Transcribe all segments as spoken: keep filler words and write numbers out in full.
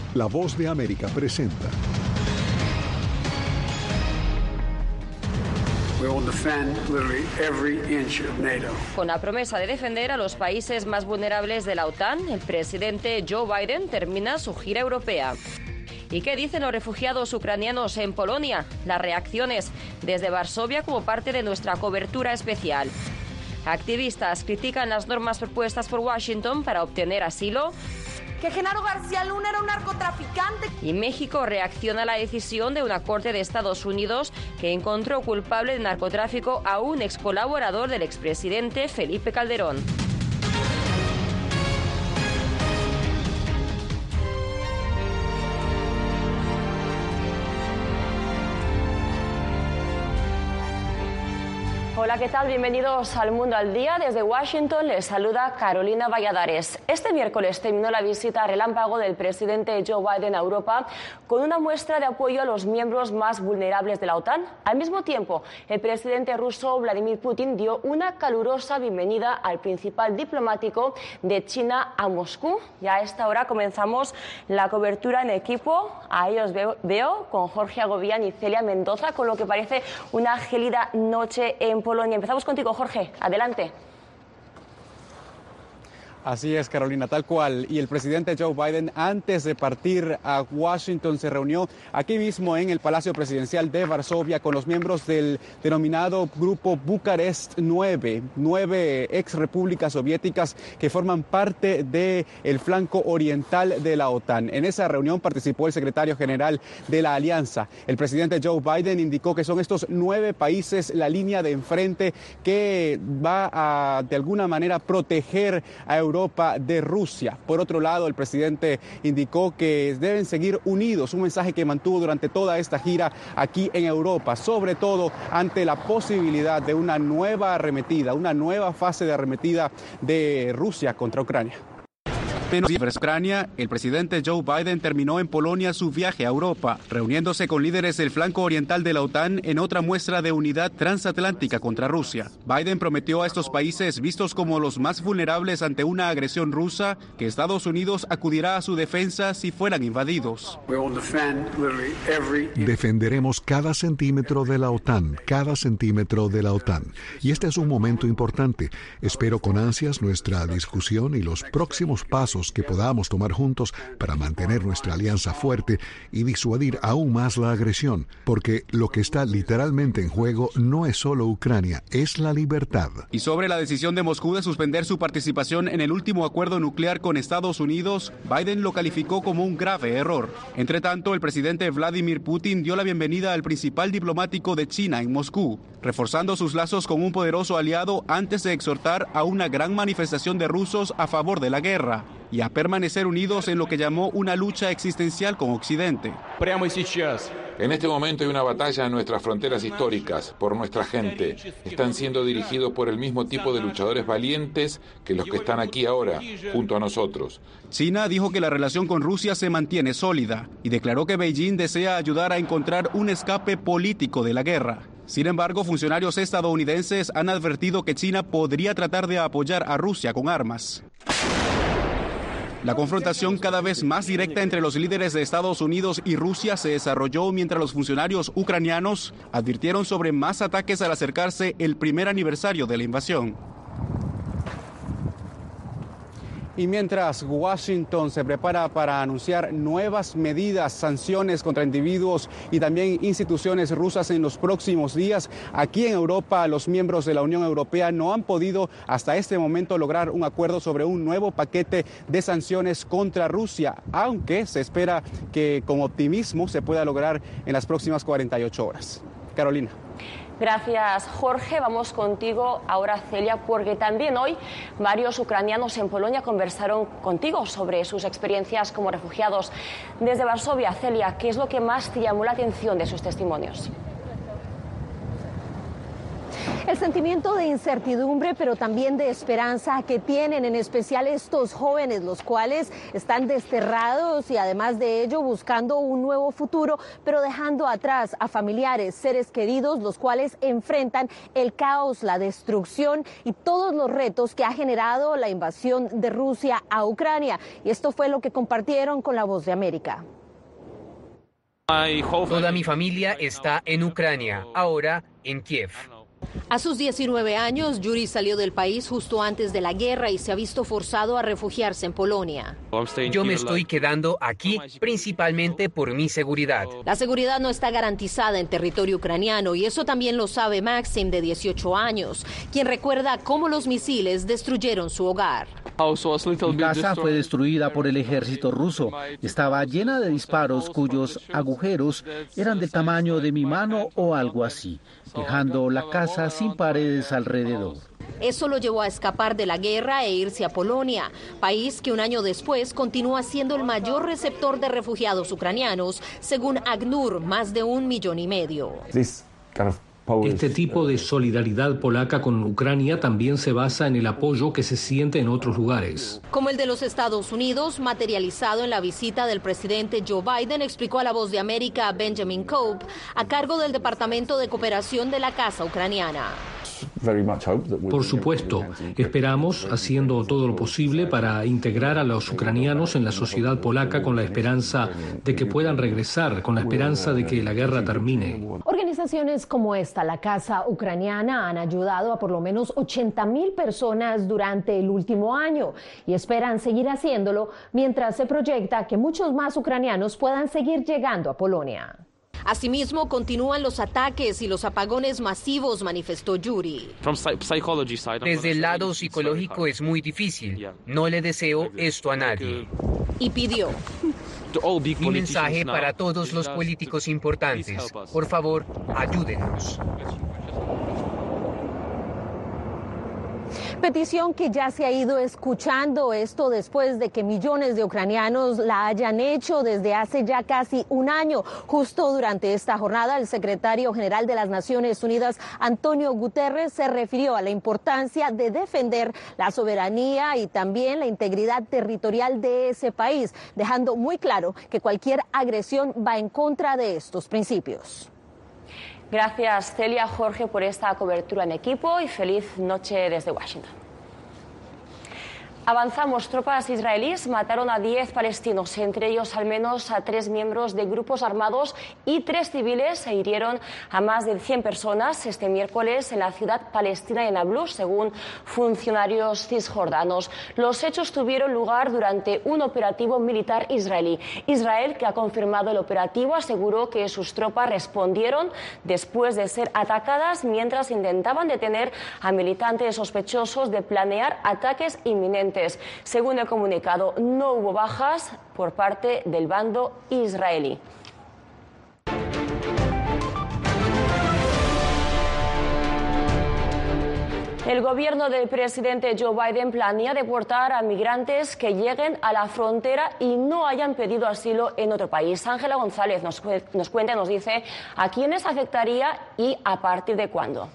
La Voz de América presenta. Con la promesa de defender a los países más vulnerables de la OTAN, el presidente Joe Biden termina su gira europea. ¿Y qué dicen los refugiados ucranianos en Polonia? Las reacciones desde Varsovia como parte de nuestra cobertura especial. Activistas critican las normas propuestas por Washington para obtener asilo. Que Genaro García Luna era un narcotraficante. Y México reacciona a la decisión de una corte de Estados Unidos que encontró culpable de narcotráfico a un ex colaborador del expresidente Felipe Calderón. Hola, ¿qué tal? Bienvenidos al Mundo al Día. Desde Washington les saluda Carolina Valladares. Este miércoles terminó la visita relámpago del presidente Joe Biden a Europa con una muestra de apoyo a los miembros más vulnerables de la OTAN. Al mismo tiempo, el presidente ruso Vladimir Putin dio una calurosa bienvenida al principal diplomático de China a Moscú. Ya a esta hora comenzamos la cobertura en equipo. Ahí os veo, veo con Jorge Agobián y Celia Mendoza, con lo que parece una gélida noche en Polonia. Empezamos contigo, Jorge. Adelante. Así es, Carolina, tal cual. Y el presidente Joe Biden, antes de partir a Washington, se reunió aquí mismo en el Palacio Presidencial de Varsovia con los miembros del denominado Grupo Bucarest nueve, nueve ex repúblicas soviéticas que forman parte del flanco oriental de la OTAN. En esa reunión participó el secretario general de la alianza. El presidente Joe Biden indicó que son estos nueve países la línea de enfrente que va a, de alguna manera, proteger a Europa Europa de Rusia. Por otro lado, el presidente indicó que deben seguir unidos, un mensaje que mantuvo durante toda esta gira aquí en Europa, sobre todo ante la posibilidad de una nueva arremetida, una nueva fase de arremetida de Rusia contra Ucrania. En Ucrania, el presidente Joe Biden terminó en Polonia su viaje a Europa, reuniéndose con líderes del flanco oriental de la OTAN en otra muestra de unidad transatlántica contra Rusia. Biden prometió a estos países, vistos como los más vulnerables ante una agresión rusa, que Estados Unidos acudirá a su defensa si fueran invadidos. Defenderemos cada centímetro de la OTAN, cada centímetro de la OTAN. Y este es un momento importante. Espero con ansias nuestra discusión y los próximos pasos que podamos tomar juntos para mantener nuestra alianza fuerte y disuadir aún más la agresión, porque lo que está literalmente en juego no es solo Ucrania, es la libertad. Y sobre la decisión de Moscú de suspender su participación en el último acuerdo nuclear con Estados Unidos, Biden lo calificó como un grave error. Entre tanto, el presidente Vladimir Putin dio la bienvenida al principal diplomático de China en Moscú, reforzando sus lazos con un poderoso aliado antes de exhortar a una gran manifestación de rusos a favor de la guerra y a permanecer unidos en lo que llamó una lucha existencial con Occidente. En este momento hay una batalla en nuestras fronteras históricas, por nuestra gente. Están siendo dirigidos por el mismo tipo de luchadores valientes que los que están aquí ahora, junto a nosotros. China dijo que la relación con Rusia se mantiene sólida y declaró que Beijing desea ayudar a encontrar un escape político de la guerra. Sin embargo, funcionarios estadounidenses han advertido que China podría tratar de apoyar a Rusia con armas. La confrontación cada vez más directa entre los líderes de Estados Unidos y Rusia se desarrolló mientras los funcionarios ucranianos advirtieron sobre más ataques al acercarse el primer aniversario de la invasión. Y mientras Washington se prepara para anunciar nuevas medidas, sanciones contra individuos y también instituciones rusas en los próximos días, aquí en Europa los miembros de la Unión Europea no han podido hasta este momento lograr un acuerdo sobre un nuevo paquete de sanciones contra Rusia, aunque se espera que con optimismo se pueda lograr en las próximas cuarenta y ocho horas. Carolina. Gracias, Jorge. Vamos contigo ahora, Celia, porque también hoy varios ucranianos en Polonia conversaron contigo sobre sus experiencias como refugiados. Desde Varsovia, Celia, ¿qué es lo que más te llamó la atención de sus testimonios? El sentimiento de incertidumbre, pero también de esperanza que tienen, en especial estos jóvenes, los cuales están desterrados y además de ello buscando un nuevo futuro, pero dejando atrás a familiares, seres queridos, los cuales enfrentan el caos, la destrucción y todos los retos que ha generado la invasión de Rusia a Ucrania. Y esto fue lo que compartieron con La Voz de América. Toda mi familia está en Ucrania, ahora en Kiev. A sus diecinueve años, Yuri salió del país justo antes de la guerra y se ha visto forzado a refugiarse en Polonia. Yo me estoy quedando aquí principalmente por mi seguridad. La seguridad no está garantizada en territorio ucraniano y eso también lo sabe Maxim, de dieciocho años, quien recuerda cómo los misiles destruyeron su hogar. Mi casa fue destruida por el ejército ruso. Estaba llena de disparos cuyos agujeros eran del tamaño de mi mano o algo así, dejando la casa sin paredes alrededor. Eso lo llevó a escapar de la guerra e irse a Polonia, país que un año después continúa siendo el mayor receptor de refugiados ucranianos, según ACNUR, más de un millón y medio. Este tipo de solidaridad polaca con Ucrania también se basa en el apoyo que se siente en otros lugares. Como el de los Estados Unidos, materializado en la visita del presidente Joe Biden, explicó a La Voz de América Benjamin Cope, a cargo del Departamento de Cooperación de la Casa Ucraniana. Por supuesto, esperamos, haciendo todo lo posible para integrar a los ucranianos en la sociedad polaca con la esperanza de que puedan regresar, con la esperanza de que la guerra termine. Organizaciones como esta, la Casa Ucraniana, han ayudado a por lo menos ochenta mil personas durante el último año y esperan seguir haciéndolo mientras se proyecta que muchos más ucranianos puedan seguir llegando a Polonia. Asimismo, continúan los ataques y los apagones masivos, manifestó Yuri. Desde el lado psicológico es muy difícil. No le deseo esto a nadie. Y pidió: mi mensaje para todos los políticos importantes: por favor, ayúdennos. Petición que ya se ha ido escuchando, esto después de que millones de ucranianos la hayan hecho desde hace ya casi un año. Justo durante esta jornada, el secretario general de las Naciones Unidas, Antonio Guterres, se refirió a la importancia de defender la soberanía y también la integridad territorial de ese país, dejando muy claro que cualquier agresión va en contra de estos principios. Gracias, Celia, Jorge, por esta cobertura en equipo y feliz noche desde Washington. Avanzamos. Tropas israelíes mataron a diez palestinos, entre ellos al menos a tres miembros de grupos armados y tres civiles, e hirieron a más de cien personas este miércoles en la ciudad palestina de Nablus, según funcionarios cisjordanos. Los hechos tuvieron lugar durante un operativo militar israelí. Israel, que ha confirmado el operativo, aseguró que sus tropas respondieron después de ser atacadas mientras intentaban detener a militantes sospechosos de planear ataques inminentes. Según el comunicado, no hubo bajas por parte del bando israelí. El gobierno del presidente Joe Biden planea deportar a migrantes que lleguen a la frontera y no hayan pedido asilo en otro país. Ángela González nos, nos cuenta, nos dice a quiénes afectaría y a partir de cuándo.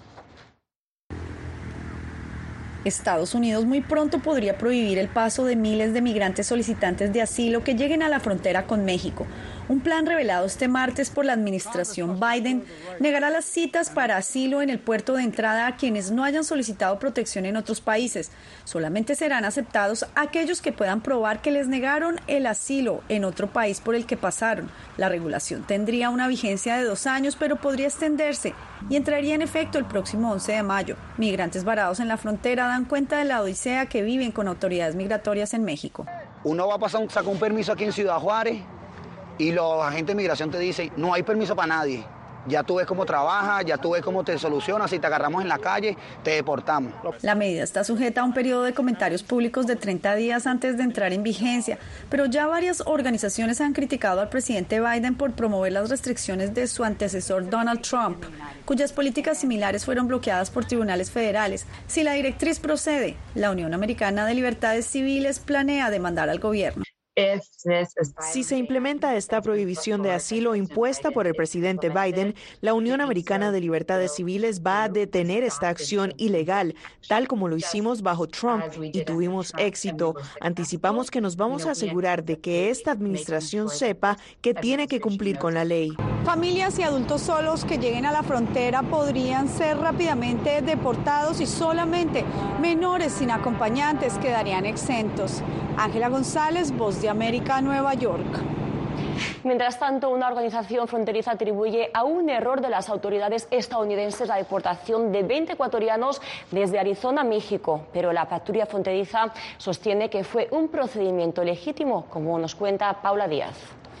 Estados Unidos muy pronto podría prohibir el paso de miles de migrantes solicitantes de asilo que lleguen a la frontera con México. Un plan revelado este martes por la administración Biden negará las citas para asilo en el puerto de entrada a quienes no hayan solicitado protección en otros países. Solamente serán aceptados aquellos que puedan probar que les negaron el asilo en otro país por el que pasaron. La regulación tendría una vigencia de dos años, pero podría extenderse y entraría en efecto el próximo once de mayo. Migrantes varados en la frontera dan cuenta de la odisea que viven con autoridades migratorias en México. Uno va a pasar un, saca un permiso aquí en Ciudad Juárez y los agentes de migración te dicen, no hay permiso para nadie. Ya tú ves cómo trabajas, ya tú ves cómo te solucionas, si te agarramos en la calle, te deportamos. La medida está sujeta a un periodo de comentarios públicos de treinta días antes de entrar en vigencia, pero ya varias organizaciones han criticado al presidente Biden por promover las restricciones de su antecesor Donald Trump, cuyas políticas similares fueron bloqueadas por tribunales federales. Si la directriz procede, la Unión Americana de Libertades Civiles planea demandar al gobierno. Si se implementa esta prohibición de asilo impuesta por el presidente Biden, la Unión Americana de Libertades Civiles va a detener esta acción ilegal, tal como lo hicimos bajo Trump y tuvimos éxito. Anticipamos que nos vamos a asegurar de que esta administración sepa que tiene que cumplir con la ley. Familias y adultos solos que lleguen a la frontera podrían ser rápidamente deportados y solamente menores sin acompañantes quedarían exentos. Ángela González, Voz de América, Nueva York. Mientras tanto, una organización fronteriza atribuye a un error de las autoridades estadounidenses la deportación de veinte ecuatorianos desde Arizona a México, pero la patrulla fronteriza sostiene que fue un procedimiento legítimo, como nos cuenta Paula Díaz.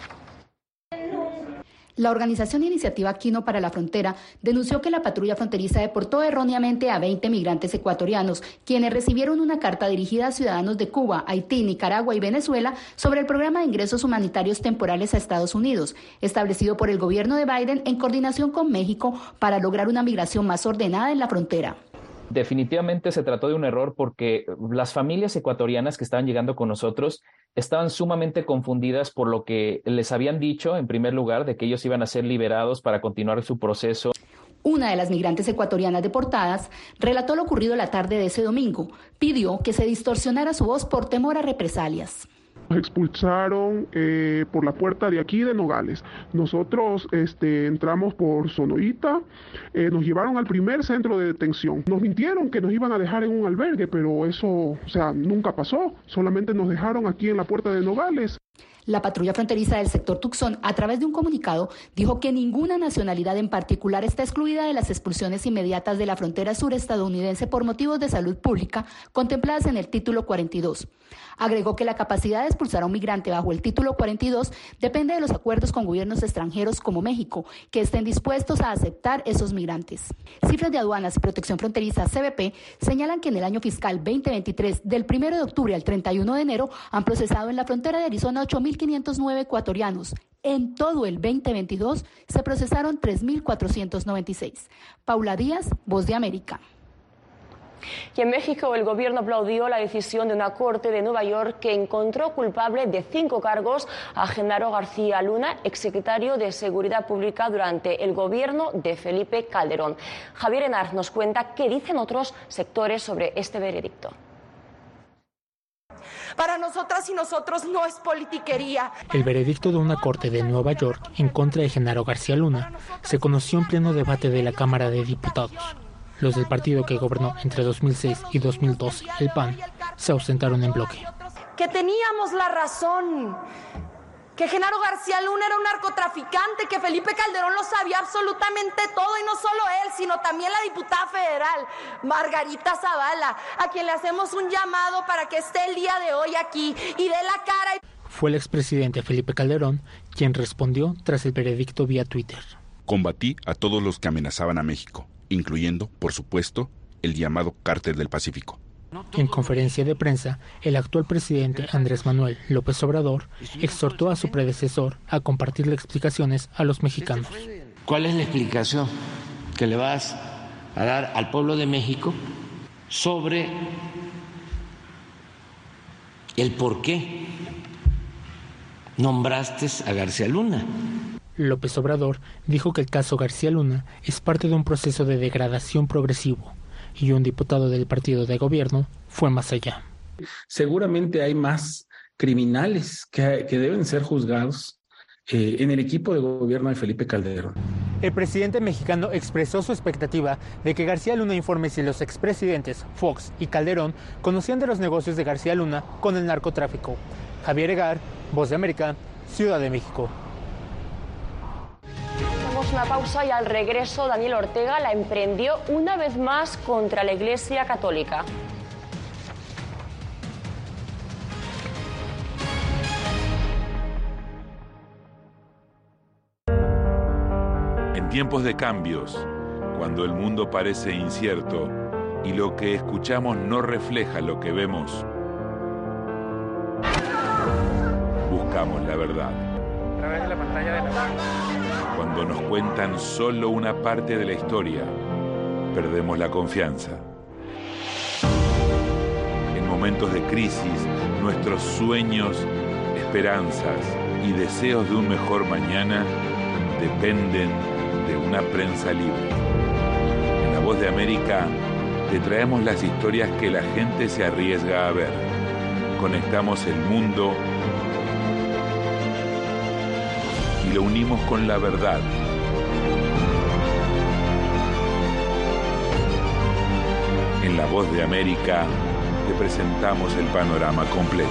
La organización Iniciativa Quino para la Frontera denunció que la patrulla fronteriza deportó erróneamente a veinte migrantes ecuatorianos, quienes recibieron una carta dirigida a ciudadanos de Cuba, Haití, Nicaragua y Venezuela sobre el programa de ingresos humanitarios temporales a Estados Unidos, establecido por el gobierno de Biden en coordinación con México para lograr una migración más ordenada en la frontera. Definitivamente se trató de un error porque las familias ecuatorianas que estaban llegando con nosotros estaban sumamente confundidas por lo que les habían dicho, en primer lugar, de que ellos iban a ser liberados para continuar su proceso. Una de las migrantes ecuatorianas deportadas relató lo ocurrido la tarde de ese domingo. Pidió que se distorsionara su voz por temor a represalias. Nos expulsaron eh, por la puerta de aquí de Nogales. Nosotros este, entramos por Sonoita, eh, nos llevaron al primer centro de detención. Nos mintieron que nos iban a dejar en un albergue, pero eso, o sea, nunca pasó. Solamente nos dejaron aquí en la puerta de Nogales. La patrulla fronteriza del sector Tucson, a través de un comunicado, dijo que ninguna nacionalidad en particular está excluida de las expulsiones inmediatas de la frontera sur estadounidense por motivos de salud pública contempladas en el título cuarenta y dos. Agregó que la capacidad de expulsar a un migrante bajo el título cuarenta y dos depende de los acuerdos con gobiernos extranjeros como México, que estén dispuestos a aceptar esos migrantes. Cifras de aduanas y protección fronteriza C B P señalan que en el año fiscal veinte veintitrés, del primero de octubre al treinta y uno de enero, han procesado en la frontera de Arizona ocho mil quinientos nueve ecuatorianos. En todo el veinte veintidós se procesaron tres mil cuatrocientos noventa y seis. Paula Díaz, Voz de América. Y en México, el gobierno aplaudió la decisión de una corte de Nueva York que encontró culpable de cinco cargos a Genaro García Luna, exsecretario de Seguridad Pública durante el gobierno de Felipe Calderón. Javier Henar nos cuenta qué dicen otros sectores sobre este veredicto. Para nosotras y nosotros no es politiquería. El veredicto de una corte de Nueva York en contra de Genaro García Luna se conoció en pleno debate de la Cámara de Diputados. Los del partido que gobernó entre dos mil seis y dos mil doce, el P A N, se ausentaron en bloque. Que teníamos la razón, que Genaro García Luna era un narcotraficante, que Felipe Calderón lo sabía absolutamente todo, y no solo él, sino también la diputada federal, Margarita Zavala, a quien le hacemos un llamado para que esté el día de hoy aquí y dé la cara. Fue el expresidente Felipe Calderón quien respondió tras el veredicto vía Twitter. Combatí a todos los que amenazaban a México, incluyendo, por supuesto, el llamado Cártel del Pacífico. En conferencia de prensa, el actual presidente Andrés Manuel López Obrador exhortó a su predecesor a compartirle explicaciones a los mexicanos. ¿Cuál es la explicación que le vas a dar al pueblo de México sobre el por qué nombraste a García Luna? López Obrador dijo que el caso García Luna es parte de un proceso de degradación progresivo, y un diputado del partido de gobierno fue más allá. Seguramente hay más criminales que, que deben ser juzgados eh, en el equipo de gobierno de Felipe Calderón. El presidente mexicano expresó su expectativa de que García Luna informe si los expresidentes Fox y Calderón conocían de los negocios de García Luna con el narcotráfico. Javier Henar, Voz de América, Ciudad de México. Una pausa y al regreso Daniel Ortega la emprendió una vez más contra la Iglesia Católica. En tiempos de cambios, cuando el mundo parece incierto y lo que escuchamos no refleja lo que vemos, buscamos la verdad. A través de la pantalla de la... Cuando nos cuentan solo una parte de la historia, perdemos la confianza. En momentos de crisis, nuestros sueños esperanzas y deseos de un mejor mañana dependen de una prensa libre. En La Voz de América te traemos las historias que la gente se arriesga a ver. Conectamos el mundo y lo unimos con la verdad. En La Voz de América te presentamos el panorama completo.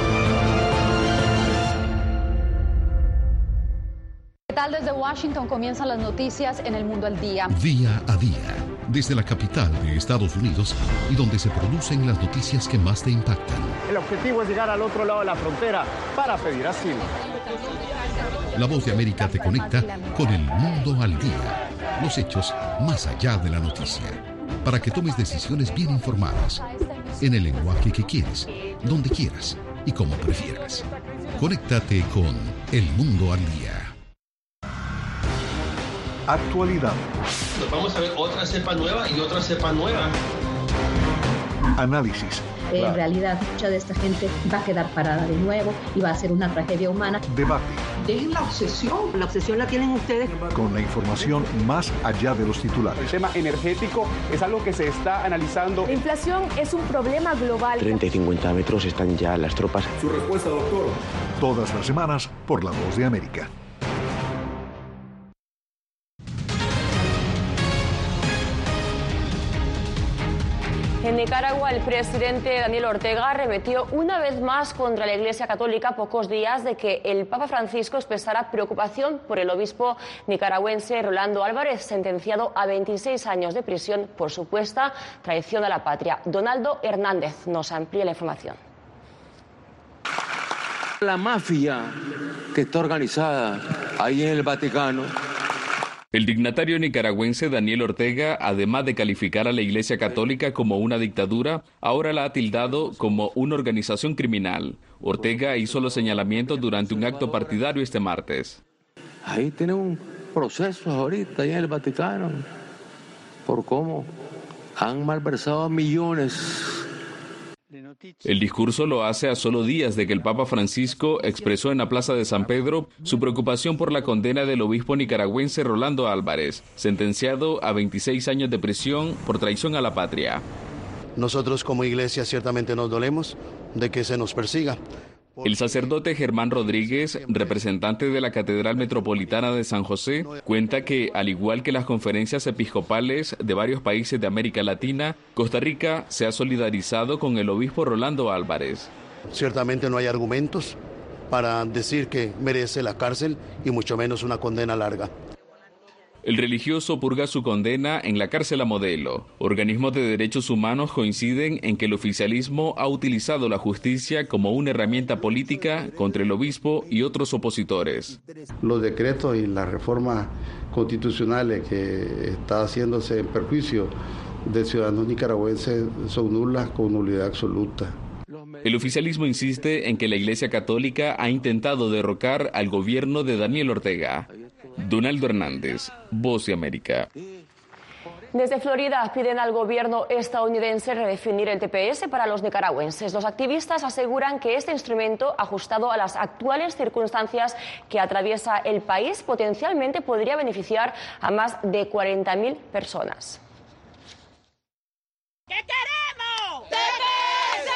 ¿Qué tal? Desde Washington comienzan las noticias en El Mundo al Día. Día a día, desde la capital de Estados Unidos y donde se producen las noticias que más te impactan. El objetivo es llegar al otro lado de la frontera para pedir asilo. La Voz de América te conecta con El Mundo al Día. Los hechos más allá de la noticia. Para que tomes decisiones bien informadas, en el lenguaje que quieres, donde quieras y como prefieras. Conéctate con El Mundo al Día. Actualidad. Nos vamos a ver otra cepa nueva y otra cepa nueva. Análisis. En claro. realidad, mucha de esta gente va a quedar parada de nuevo y va a ser una tragedia humana. Debate. Dejen la obsesión. La obsesión la tienen ustedes. Con la información más allá de los titulares. El tema energético es algo que se está analizando. La inflación es un problema global. treinta y cincuenta metros están ya las tropas. Su respuesta, doctor. Todas las semanas por La Voz de América. En Nicaragua, el presidente Daniel Ortega arremetió una vez más contra la Iglesia Católica a pocos días de que el Papa Francisco expresara preocupación por el obispo nicaragüense Rolando Álvarez, sentenciado a veintiséis años de prisión por supuesta traición a la patria. Donaldo Hernández nos amplía la información. La mafia que está organizada ahí en el Vaticano. El dignatario nicaragüense Daniel Ortega, además de calificar a la Iglesia Católica como una dictadura, ahora la ha tildado como una organización criminal. Ortega hizo los señalamientos durante un acto partidario este martes. Ahí tiene un proceso ahorita ahí en el Vaticano por cómo han malversado millones. El discurso lo hace a solo días de que el Papa Francisco expresó en la Plaza de San Pedro su preocupación por la condena del obispo nicaragüense Rolando Álvarez, sentenciado a veintiséis años de prisión por traición a la patria. Nosotros como iglesia ciertamente nos dolemos de que se nos persiga. El sacerdote Germán Rodríguez, representante de la Catedral Metropolitana de San José, cuenta que, al igual que las conferencias episcopales de varios países de América Latina, Costa Rica se ha solidarizado con el obispo Rolando Álvarez. Ciertamente no hay argumentos para decir que merece la cárcel y mucho menos una condena larga. El religioso purga su condena en la cárcel a modelo. Organismos de derechos humanos coinciden en que el oficialismo ha utilizado la justicia como una herramienta política contra el obispo y otros opositores. Los decretos y las reformas constitucionales que está haciéndose en perjuicio de ciudadanos nicaragüenses son nulas con nulidad absoluta. El oficialismo insiste en que la Iglesia Católica ha intentado derrocar al gobierno de Daniel Ortega. Donaldo Hernández, Voz de América. Desde Florida piden al gobierno estadounidense redefinir el T P S para los nicaragüenses. Los activistas aseguran que este instrumento, ajustado a las actuales circunstancias que atraviesa el país, potencialmente podría beneficiar a más de cuarenta mil personas. ¿Qué queremos? ¡T P S!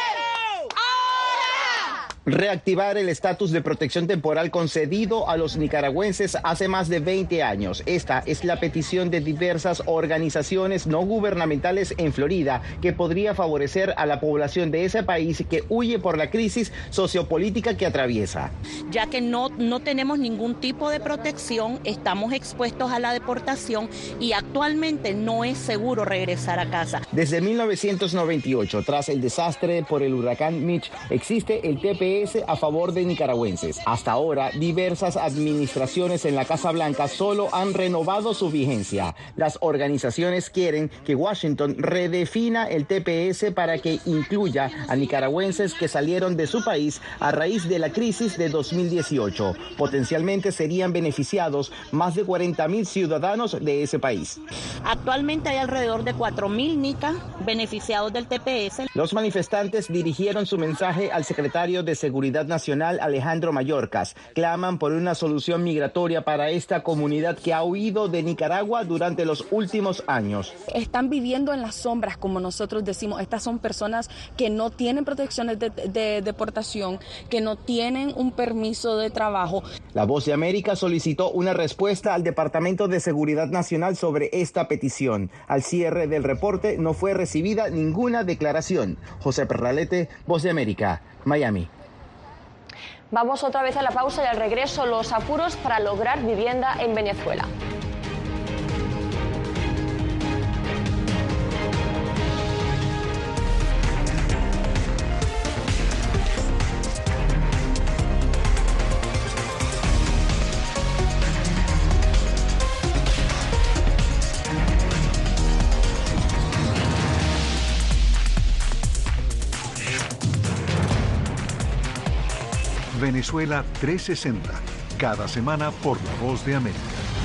Reactivar el estatus de protección temporal concedido a los nicaragüenses hace más de veinte años. Esta es la petición de diversas organizaciones no gubernamentales en Florida que podría favorecer a la población de ese país que huye por la crisis sociopolítica que atraviesa. Ya que no, no tenemos ningún tipo de protección, estamos expuestos a la deportación y actualmente no es seguro regresar a casa. Desde mil novecientos noventa y ocho, tras el desastre por el huracán Mitch, existe el T P S a favor de nicaragüenses. Hasta ahora, diversas administraciones en la Casa Blanca solo han renovado su vigencia. Las organizaciones quieren que Washington redefina el T P S para que incluya a nicaragüenses que salieron de su país a raíz de la crisis de dos mil dieciocho. Potencialmente serían beneficiados más de cuarenta mil ciudadanos de ese país. Actualmente hay alrededor de cuatro mil nicas beneficiados del T P S. Los manifestantes dirigieron su mensaje al secretario de Seguridad Seguridad Nacional, Alejandro Mayorkas, claman por una solución migratoria para esta comunidad que ha huido de Nicaragua durante los últimos años. Están viviendo en las sombras, como nosotros decimos. Estas son personas que no tienen protecciones de, de deportación, que no tienen un permiso de trabajo. La Voz de América solicitó una respuesta al Departamento de Seguridad Nacional sobre esta petición. Al cierre del reporte no fue recibida ninguna declaración. José Perralete, Voz de América, Miami. Vamos otra vez a la pausa y al regreso los apuros para lograr vivienda en Venezuela. Venezuela trescientos sesenta, cada semana por La Voz de América.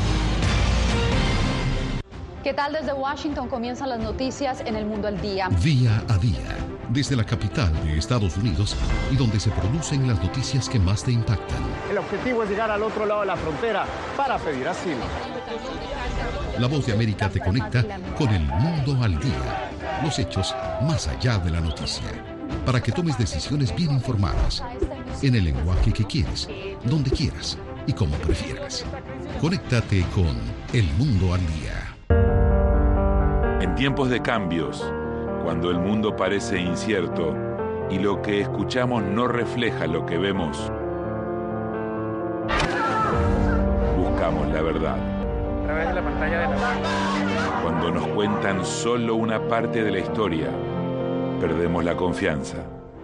¿Qué tal? Desde Washington comienzan las noticias en El Mundo al Día. Día a día, desde la capital de Estados Unidos y donde se producen las noticias que más te impactan. El objetivo es llegar al otro lado de la frontera para pedir asilo. La Voz de América te conecta con El Mundo al Día, los hechos más allá de la noticia, para que tomes decisiones bien informadas, en el lenguaje que quieres, donde quieras y como prefieras. Conéctate con El Mundo al Día. En tiempos de cambios, cuando el mundo parece incierto y lo que escuchamos no refleja lo que vemos, buscamos la verdad. A través de la pantalla de la... Cuando nos cuentan solo una parte de la historia, perdemos la confianza.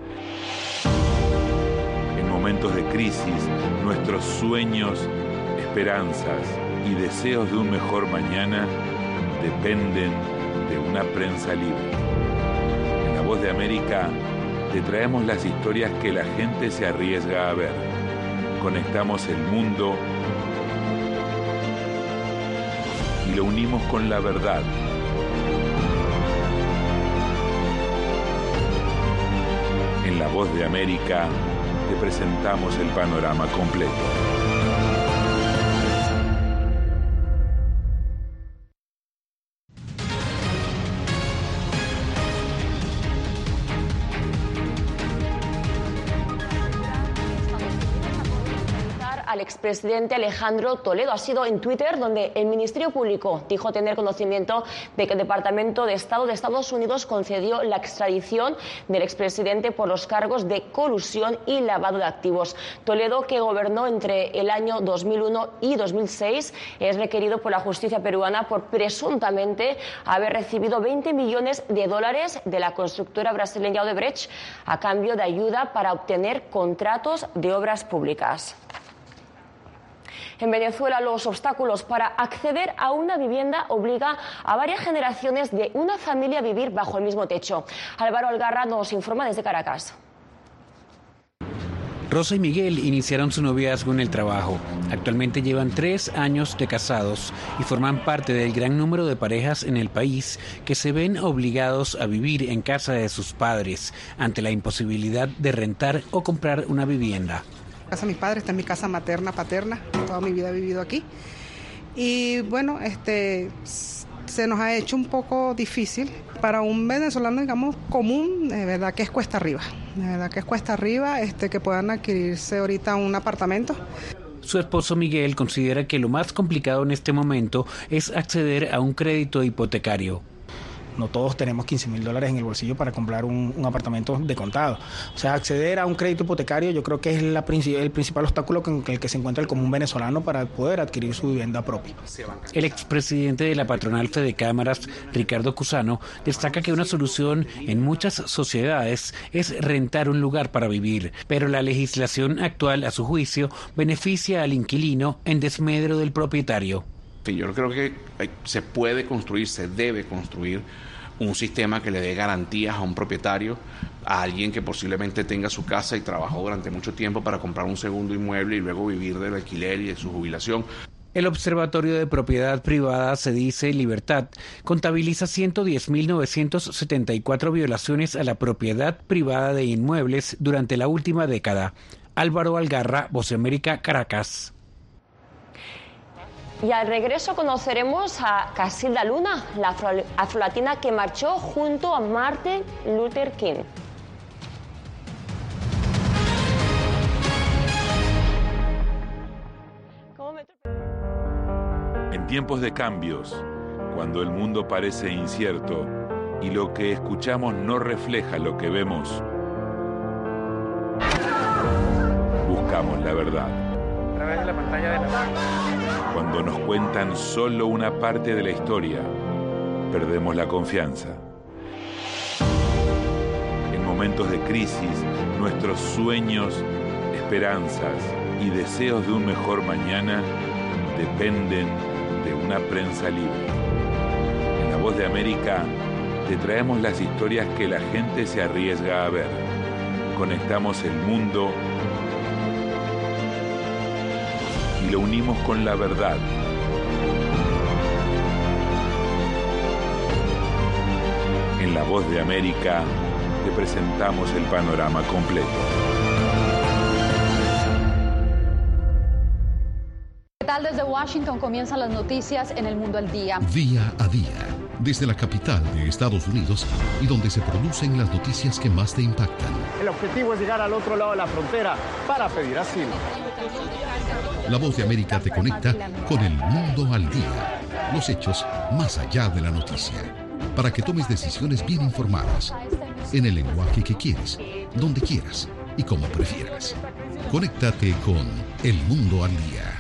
En momentos de crisis, nuestros sueños, esperanzas y deseos de un mejor mañana dependen de una prensa libre. En La Voz de América te traemos las historias que la gente se arriesga a ver. Conectamos el mundo y lo unimos con la verdad. En La Voz de América te presentamos el panorama completo. Al expresidente Alejandro Toledo. Ha sido en Twitter donde el Ministerio Público dijo tener conocimiento de que el Departamento de Estado de Estados Unidos concedió la extradición del expresidente por los cargos de colusión y lavado de activos. Toledo, que gobernó entre el año dos mil uno y dos mil seis, es requerido por la justicia peruana por presuntamente haber recibido veinte millones de dólares de la constructora brasileña Odebrecht a cambio de ayuda para obtener contratos de obras públicas. En Venezuela, los obstáculos para acceder a una vivienda obliga a varias generaciones de una familia a vivir bajo el mismo techo. Álvaro Algarra nos informa desde Caracas. Rosa y Miguel iniciaron su noviazgo en el trabajo. Actualmente llevan tres años de casados y forman parte del gran número de parejas en el país que se ven obligados a vivir en casa de sus padres ante la imposibilidad de rentar o comprar una vivienda. Casa de mis padres, está en mi casa materna, paterna, toda mi vida he vivido aquí. Y bueno, este se nos ha hecho un poco difícil para un venezolano, digamos, común, de verdad que es cuesta arriba, de verdad que es cuesta arriba este, que puedan adquirirse ahorita un apartamento. Su esposo Miguel considera que lo más complicado en este momento es acceder a un crédito hipotecario. No todos tenemos quince mil dólares en el bolsillo para comprar un, un apartamento de contado. O sea, acceder a un crédito hipotecario yo creo que es la, el principal obstáculo con el que se encuentra el común venezolano para poder adquirir su vivienda propia. El expresidente de la patronal Fede Cámaras, Ricardo Cusano, destaca que una solución en muchas sociedades es rentar un lugar para vivir, pero la legislación actual, a su juicio, beneficia al inquilino en desmedro del propietario. Yo creo que se puede construir, se debe construir un sistema que le dé garantías a un propietario, a alguien que posiblemente tenga su casa y trabajó durante mucho tiempo para comprar un segundo inmueble y luego vivir del alquiler y de su jubilación. El Observatorio de Propiedad Privada Cedice Libertad contabiliza ciento diez mil novecientos setenta y cuatro violaciones a la propiedad privada de inmuebles durante la última década. Álvaro Algarra, Voz de América, Caracas. Y al regreso conoceremos a Casilda Luna, la afro afrolatina que marchó junto a Martin Luther King. En tiempos de cambios, cuando el mundo parece incierto y lo que escuchamos no refleja lo que vemos, buscamos la verdad. A través de la pantalla de la... Cuando nos cuentan solo una parte de la historia, perdemos la confianza. En momentos de crisis, nuestros sueños, esperanzas y deseos de un mejor mañana dependen de una prensa libre. En La Voz de América te traemos las historias que la gente se arriesga a ver. Conectamos el mundo y lo unimos con la verdad. En La Voz de América te presentamos el panorama completo. ¿Qué tal? Desde Washington comienzan las noticias en El Mundo al Día. Día a día, desde la capital de Estados Unidos y donde se producen las noticias que más te impactan. El objetivo es llegar al otro lado de la frontera para pedir asilo. La Voz de América te conecta con el mundo al día. Los hechos más allá de la noticia. Para que tomes decisiones bien informadas. En el lenguaje que quieres, donde quieras y como prefieras. Conéctate con El Mundo al Día.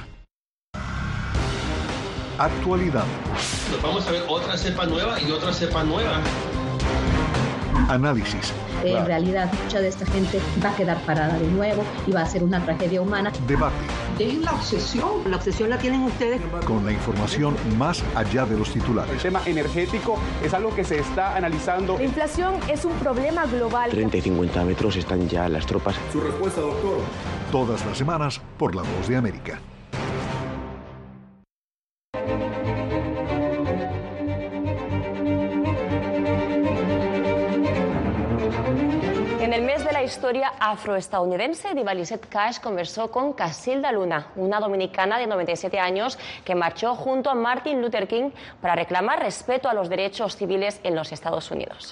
Actualidad. Nos vamos a ver otra cepa nueva y otra cepa nueva. Análisis. En claro. realidad, mucha de esta gente va a quedar parada de nuevo y va a ser una tragedia humana. Debate. Dejen la obsesión. La obsesión la tienen ustedes. Con la información más allá de los titulares. El tema energético es algo que se está analizando. La inflación es un problema global. treinta y cincuenta metros están ya las tropas. Su respuesta, doctor. Todas las semanas por La Voz de América. En el mes de la historia afroestadounidense, Diva Lizette Cash conversó con Casilda Luna, una dominicana de noventa y siete años que marchó junto a Martin Luther King para reclamar respeto a los derechos civiles en los Estados Unidos.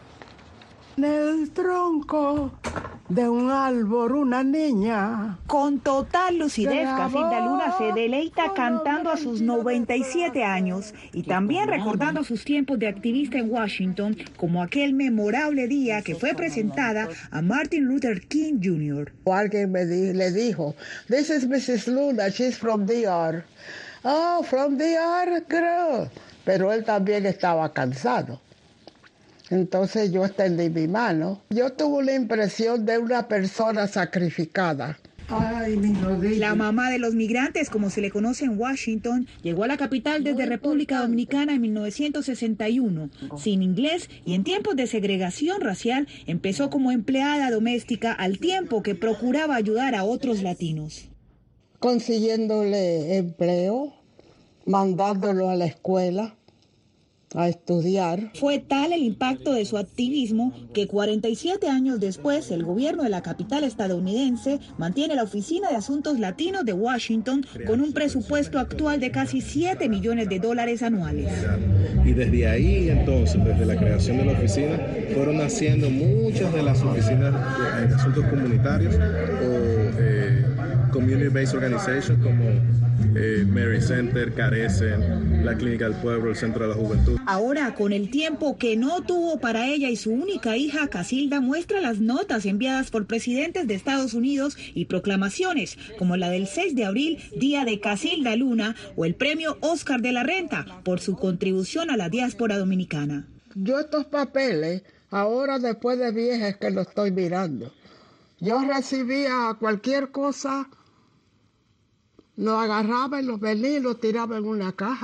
En el tronco de un árbol una niña. Con total lucidez, Casilda Luna se deleita cantando a sus noventa y siete años y también recordando sus tiempos de activista en Washington, como aquel memorable día que fue presentada a Martin Luther King junior Alguien me di le dijo, "This is missus Luna, she's from D R" Oh, from D R, girl. Pero él también estaba cansado. Entonces yo extendí mi mano. Yo tuve la impresión de una persona sacrificada. Ay, mi rodilla. La mamá de los migrantes, como se le conoce en Washington, llegó a la capital desde República Dominicana en mil novecientos sesenta y uno. Sin inglés y en tiempos de segregación racial, empezó como empleada doméstica al tiempo que procuraba ayudar a otros latinos. Consiguiéndole empleo, mandándolo a la escuela a estudiar. Fue tal el impacto de su activismo que cuarenta y siete años después el gobierno de la capital estadounidense mantiene la Oficina de Asuntos Latinos de Washington con un presupuesto actual de casi siete millones de dólares anuales. Y desde ahí entonces, desde la creación de la oficina, fueron naciendo muchas de las oficinas de asuntos comunitarios o eh, community-based organizations como eh, Mary Center, Carecen, la Clínica del Pueblo, el Centro de la Juventud. Ahora, con el tiempo que no tuvo para ella y su única hija, Casilda muestra las notas enviadas por presidentes de Estados Unidos y proclamaciones, como la del seis de abril, Día de Casilda Luna, o el premio Oscar de la Renta, por su contribución a la diáspora dominicana. Yo estos papeles, ahora después de vieja es que los estoy mirando. Yo recibía cualquier cosa, lo agarraba y lo venía y lo tiraba en una caja.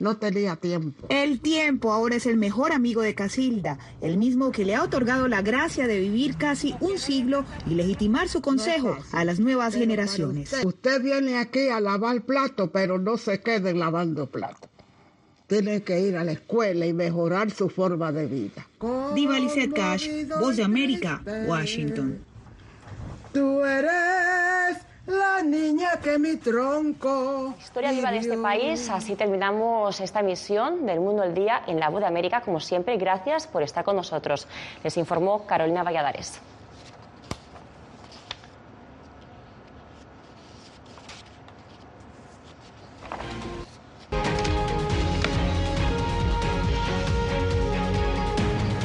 no tenía tiempo. El tiempo ahora es el mejor amigo de Casilda, el mismo que le ha otorgado la gracia de vivir casi un siglo y legitimar su consejo a las nuevas generaciones. Usted, usted viene aquí a lavar platos, pero no se quede lavando platos. Tiene que ir a la escuela y mejorar su forma de vida. Diva Lizette Cash, Voz de América, Washington. Tú eres la niña que mi tronco. Historia viva de este país. Así terminamos esta emisión del Mundo al Día en La Voz de América. Como siempre, gracias por estar con nosotros. Les informó Carolina Valladares.